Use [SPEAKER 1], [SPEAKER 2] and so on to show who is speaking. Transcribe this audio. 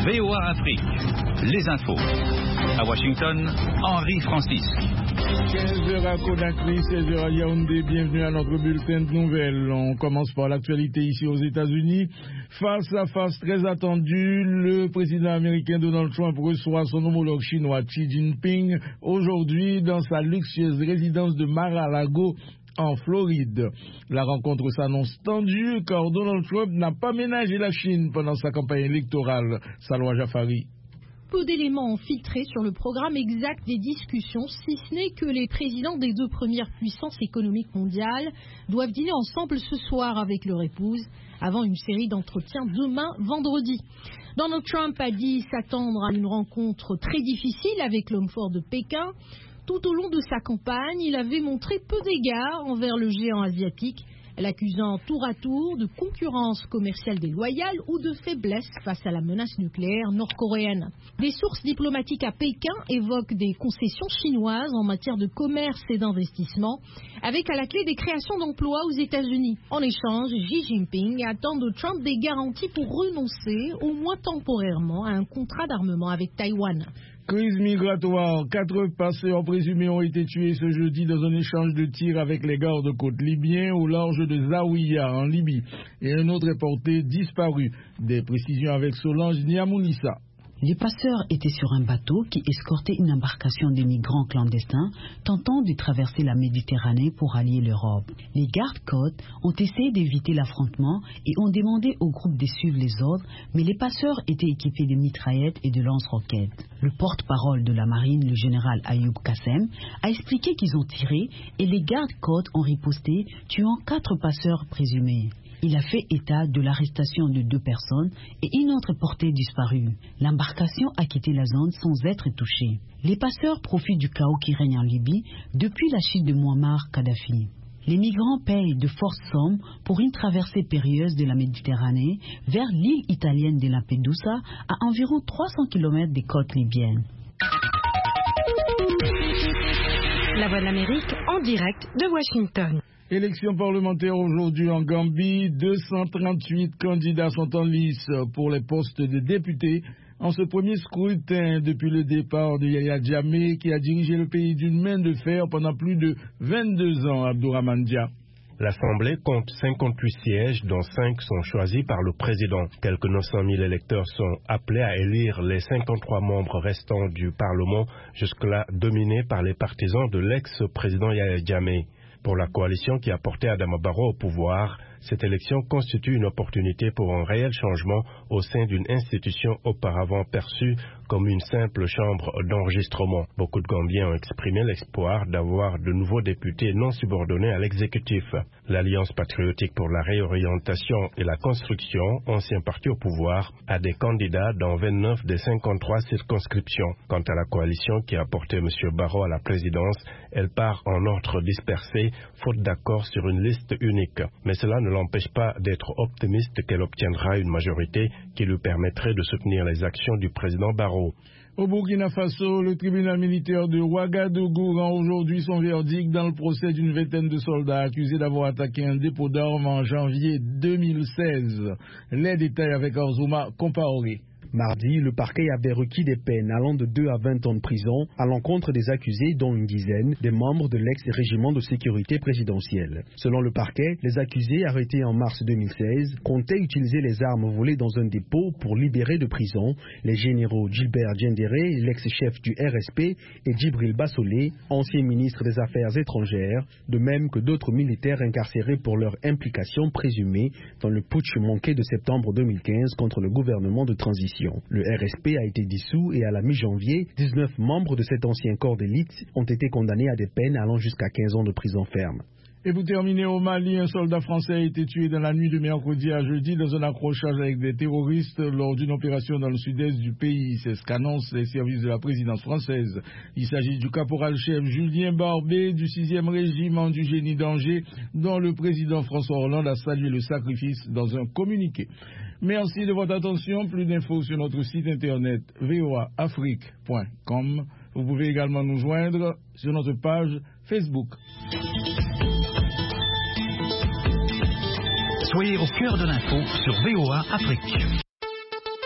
[SPEAKER 1] VOA Afrique, les infos. À Washington, Henri Francis.
[SPEAKER 2] 15h à Conakry, 16h à Yaoundé, bienvenue à notre bulletin de nouvelles. On commence par l'actualité ici aux États-Unis. Face à face très attendu, le président américain Donald Trump reçoit son homologue chinois Xi Jinping aujourd'hui dans sa luxueuse résidence de Mar-a-Lago en Floride. La rencontre s'annonce tendue car Donald Trump n'a pas ménagé la Chine pendant sa campagne électorale. Salwa Jafari.
[SPEAKER 3] Peu d'éléments ont filtré sur le programme exact des discussions, si ce n'est que les présidents des deux premières puissances économiques mondiales doivent dîner ensemble ce soir avec leur épouse, avant une série d'entretiens demain vendredi. Donald Trump a dit s'attendre à une rencontre très difficile avec l'homme fort de Pékin. Tout au long de sa campagne, il avait montré peu d'égards envers le géant asiatique, l'accusant tour à tour de concurrence commerciale déloyale ou de faiblesse face à la menace nucléaire nord-coréenne. Des sources diplomatiques à Pékin évoquent des concessions chinoises en matière de commerce et d'investissement, avec à la clé des créations d'emplois aux États-Unis. En échange, Xi Jinping attend de Trump des garanties pour renoncer, au moins temporairement, à un contrat d'armement avec Taïwan.
[SPEAKER 2] Crise migratoire. 4 passeurs présumés ont été tués ce jeudi dans un échange de tirs avec les gardes-côtes libyens au large de Zawiya en Libye. Et un autre est porté disparu. Des précisions avec Solange Niamounissa.
[SPEAKER 4] Les passeurs étaient sur un bateau qui escortait une embarcation de migrants clandestins tentant de traverser la Méditerranée pour allier l'Europe. Les gardes-côtes ont essayé d'éviter l'affrontement et ont demandé au groupe de suivre les ordres, mais les passeurs étaient équipés de mitraillettes et de lance-roquettes. Le porte-parole de la marine, le général Ayoub Kassem, a expliqué qu'ils ont tiré et les gardes-côtes ont riposté, tuant 4 passeurs présumés. Il a fait état de l'arrestation de 2 personnes et une autre portée disparue. L'embarcation a quitté la zone sans être touchée. Les passeurs profitent du chaos qui règne en Libye depuis la chute de Muammar Kadhafi. Les migrants payent de fortes sommes pour une traversée périlleuse de la Méditerranée vers l'île italienne de Lampedusa à environ 300 km des côtes libyennes.
[SPEAKER 5] La Voix de l'Amérique en direct de Washington.
[SPEAKER 2] Élection parlementaire aujourd'hui en Gambie. 238 candidats sont en lice pour les postes de députés en ce premier scrutin depuis le départ de Yaya Jammeh qui a dirigé le pays d'une main de fer pendant plus de 22 ans, Abdourahmane Dia.
[SPEAKER 6] L'Assemblée compte 58 sièges, dont 5 sont choisis par le président. Quelques 900 000 électeurs sont appelés à élire les 53 membres restants du Parlement, jusque-là dominés par les partisans de l'ex-président Yaya Jammeh. Pour la coalition qui a porté Adama Barrow au pouvoir, cette élection constitue une opportunité pour un réel changement au sein d'une institution auparavant perçue comme une simple chambre d'enregistrement. Beaucoup de Gambiens ont exprimé l'espoir d'avoir de nouveaux députés non subordonnés à l'exécutif. L'Alliance patriotique pour la réorientation et la construction, ancien parti au pouvoir, a des candidats dans 29 des 53 circonscriptions. Quant à la coalition qui a porté M. Barrow à la présidence, elle part en ordre dispersé, faute d'accord sur une liste unique. Mais cela ne l'empêche pas d'être optimiste qu'elle obtiendra une majorité qui lui permettrait de soutenir les actions du président Barrow.
[SPEAKER 2] Au Burkina Faso, le tribunal militaire de Ouagadougou rend aujourd'hui son verdict dans le procès d'une vingtaine de soldats accusés d'avoir attaqué un dépôt d'armes en janvier 2016. Les détails avec Arzouma Compaoré.
[SPEAKER 7] Mardi, le parquet avait requis des peines allant de 2 à 20 ans de prison à l'encontre des accusés, dont une dizaine des membres de l'ex-régiment de sécurité présidentielle. Selon le parquet, les accusés arrêtés en mars 2016 comptaient utiliser les armes volées dans un dépôt pour libérer de prison les généraux Gilbert Diendéré, l'ex-chef du RSP, et Djibril Bassolé, ancien ministre des Affaires étrangères, de même que d'autres militaires incarcérés pour leur implication présumée dans le putsch manqué de septembre 2015 contre le gouvernement de transition. Le RSP a été dissous et à la mi-janvier, 19 membres de cet ancien corps d'élite ont été condamnés à des peines allant jusqu'à 15 ans de prison ferme.
[SPEAKER 2] Et pour terminer, au Mali, un soldat français a été tué dans la nuit de mercredi à jeudi dans un accrochage avec des terroristes lors d'une opération dans le sud-est du pays. C'est ce qu'annoncent les services de la présidence française. Il s'agit du caporal-chef Julien Barbé du 6e régiment du génie d'Angers, dont le président François Hollande a salué le sacrifice dans un communiqué. Merci de votre attention. Plus d'infos sur notre site internet voaafrique.com. Vous pouvez également nous joindre sur notre page Facebook.
[SPEAKER 1] Soyez au cœur de l'info sur VOA Afrique.